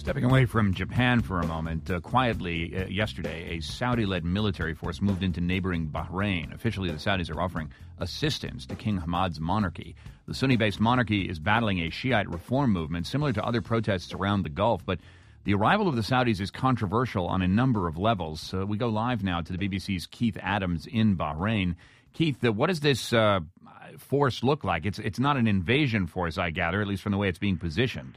Stepping away from Japan for a moment, quietly yesterday, a Saudi-led military force moved into neighboring Bahrain. Officially, the Saudis are offering assistance to King Hamad's monarchy. The Sunni-based monarchy is battling a Shiite reform movement similar to other protests around the Gulf, but the arrival of the Saudis is controversial on a number of levels. We go live now to the BBC's Keith Adams in Bahrain. Keith, what does this force look like? It's not an invasion force, I gather, at least from the way it's being positioned.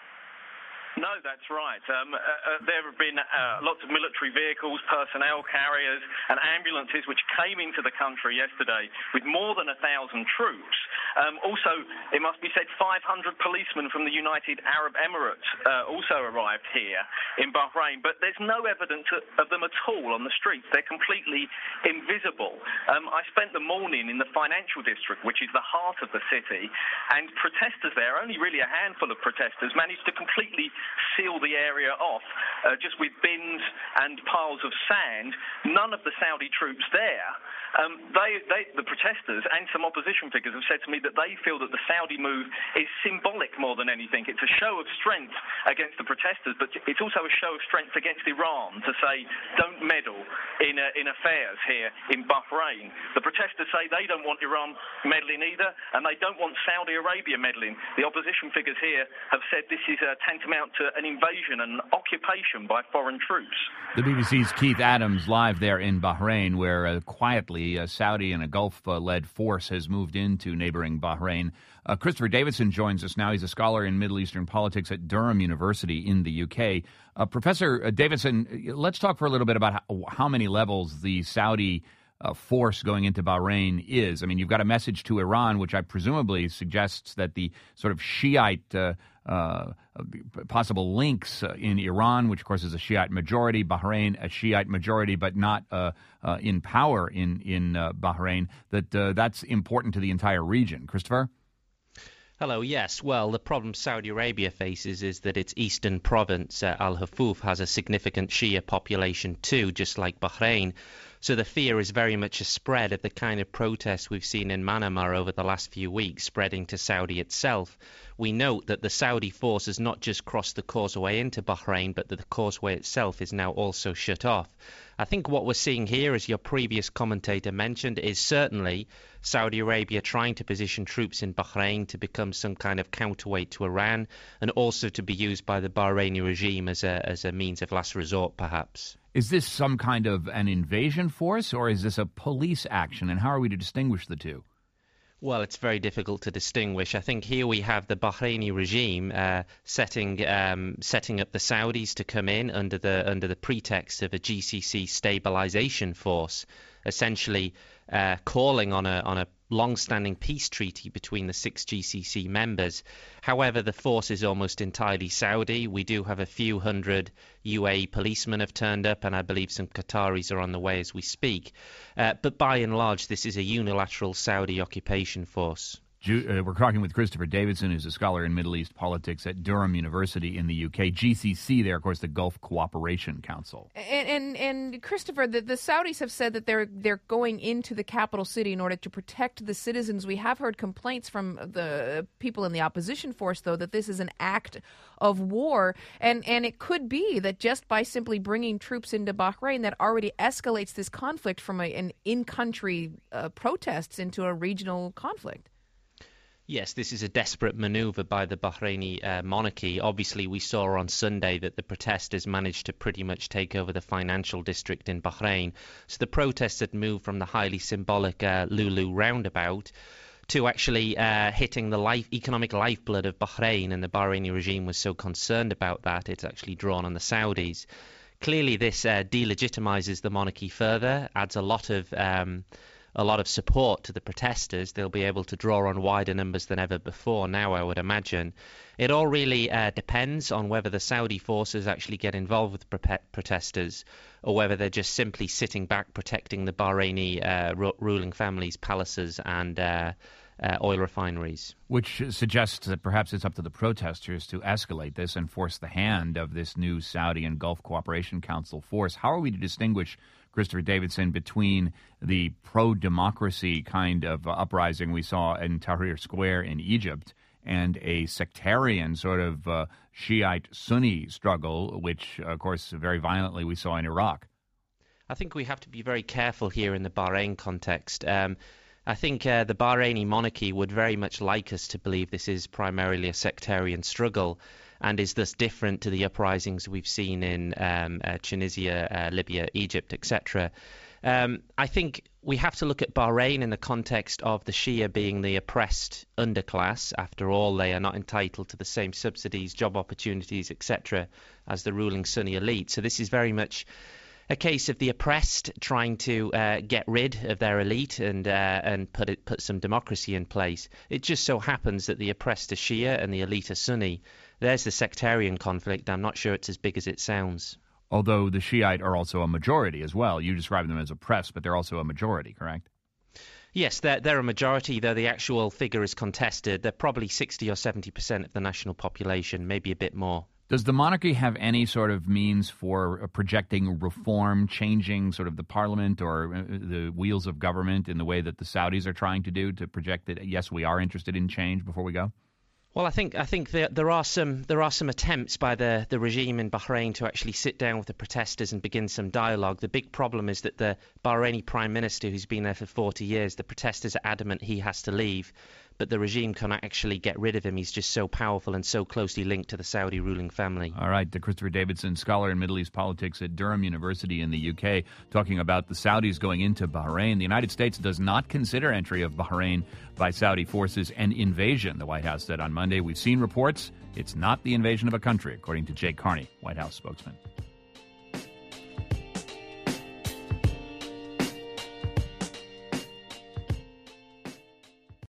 No, that's right. There have been lots of military vehicles, personnel carriers and ambulances which came into the country yesterday with more than 1,000 troops. Also, it must be said, 500 policemen from the United Arab Emirates also arrived here in Bahrain, but there's no evidence of them at all on the streets. They're completely invisible. I spent the morning in the financial district, which is the heart of the city, and protesters there, only really a handful of protesters, managed to completely seal the area off just with bins and piles of sand. None of the Saudi troops there. The protesters and some opposition figures have said to me that they feel that the Saudi move is symbolic more than anything. It's a show of strength against the protesters, but it's also a show of strength against Iran to say, don't meddle in affairs here in Bahrain. The protesters say they don't want Iran meddling either, and they don't want Saudi Arabia meddling. The opposition figures here have said this is tantamount to an invasion and occupation by foreign troops. The BBC's Keith Adams live there in Bahrain, where quietly a Saudi and a Gulf-led force has moved into neighboring Bahrain. Christopher Davidson joins us now. He's a scholar in Middle Eastern politics at Durham University in the UK. Professor Davidson, let's talk for a little bit about how many levels the Saudi force going into Bahrain is. I mean, you've got a message to Iran, which I presumably suggests that the sort of Shiite possible links in Iran, which of course is a Shiite majority, Bahrain a Shiite majority, but not in power in Bahrain, that's important to the entire region. Christopher? Hello, yes. Well, the problem Saudi Arabia faces is that its eastern province, Al-Hufuf, has a significant Shia population too, just like Bahrain. So the fear is very much a spread of the kind of protests we've seen in Manama over the last few weeks, spreading to Saudi itself. We note that the Saudi force has not just crossed the causeway into Bahrain, but that the causeway itself is now also shut off. I think what we're seeing here, as your previous commentator mentioned, is certainly Saudi Arabia trying to position troops in Bahrain to become some kind of counterweight to Iran, and also to be used by the Bahraini regime as a means of last resort, perhaps. Is this some kind of an invasion force, or is this a police action, and how are we to distinguish the two? Well, it's very difficult to distinguish. I think here we have the Bahraini regime setting up the Saudis to come in under the pretext of a GCC stabilization force, essentially calling on a long-standing peace treaty between the 6 GCC members. However, the force is almost entirely Saudi. We do have a few hundred UAE policemen have turned up, and I believe some Qataris are on the way as we speak. But by and large, this is a unilateral Saudi occupation force. We're talking with Christopher Davidson, who's a scholar in Middle East politics at Durham University in the UK. GCC there, of course, the Gulf Cooperation Council. And Christopher, the Saudis have said that they're going into the capital city in order to protect the citizens. We have heard complaints from the people in the opposition force, though, that this is an act of war. And it could be that just by simply bringing troops into Bahrain, that already escalates this conflict from an in-country protests into a regional conflict. Yes, this is a desperate maneuver by the Bahraini monarchy. Obviously, we saw on Sunday that the protesters managed to pretty much take over the financial district in Bahrain. So the protests had moved from the highly symbolic Lulu roundabout to actually hitting the economic lifeblood of Bahrain, and the Bahraini regime was so concerned about that, it's actually drawn on the Saudis. Clearly, this delegitimizes the monarchy further, adds a lot of support to the protesters. They'll be able to draw on wider numbers than ever before now, I would imagine. It all really depends on whether the Saudi forces actually get involved with protesters, or whether they're just simply sitting back protecting the Bahraini ruling family's palaces and oil refineries. Which suggests that perhaps it's up to the protesters to escalate this and force the hand of this new Saudi and Gulf Cooperation Council force. How are we to distinguish, Christopher Davidson, between the pro-democracy kind of uprising we saw in Tahrir Square in Egypt and a sectarian sort of Shiite-Sunni struggle, which, of course, very violently we saw in Iraq. I think we have to be very careful here in the Bahrain context. I think the Bahraini monarchy would very much like us to believe this is primarily a sectarian struggle and is thus different to the uprisings we've seen in Tunisia, Libya, Egypt, etc. I think we have to look at Bahrain in the context of the Shia being the oppressed underclass. After all, they are not entitled to the same subsidies, job opportunities, etc. as the ruling Sunni elite. So this is very much a case of the oppressed trying to get rid of their elite and put some democracy in place. It just so happens that the oppressed are Shia and the elite are Sunni. There's the sectarian conflict. I'm not sure it's as big as it sounds. Although the Shiite are also a majority as well. You describe them as oppressed, but they're also a majority, correct? Yes, they're a majority, though the actual figure is contested. They're probably 60 or 70% of the national population, maybe a bit more. Does the monarchy have any sort of means for projecting reform, changing sort of the parliament or the wheels of government in the way that the Saudis are trying to do, to project that, yes, we are interested in change before we go? Well, I think there are some attempts by the regime in Bahrain to actually sit down with the protesters and begin some dialogue. The big problem is that the Bahraini prime minister, who's been there for 40 years, the protesters are adamant he has to leave, but the regime cannot actually get rid of him. He's just so powerful and so closely linked to the Saudi ruling family. All right, Christopher Davidson, scholar in Middle East politics at Durham University in the UK, talking about the Saudis going into Bahrain. The United States does not consider entry of Bahrain by Saudi forces an invasion, the White House said on Monday. We've seen reports. It's not the invasion of a country, according to Jake Carney, White House spokesman.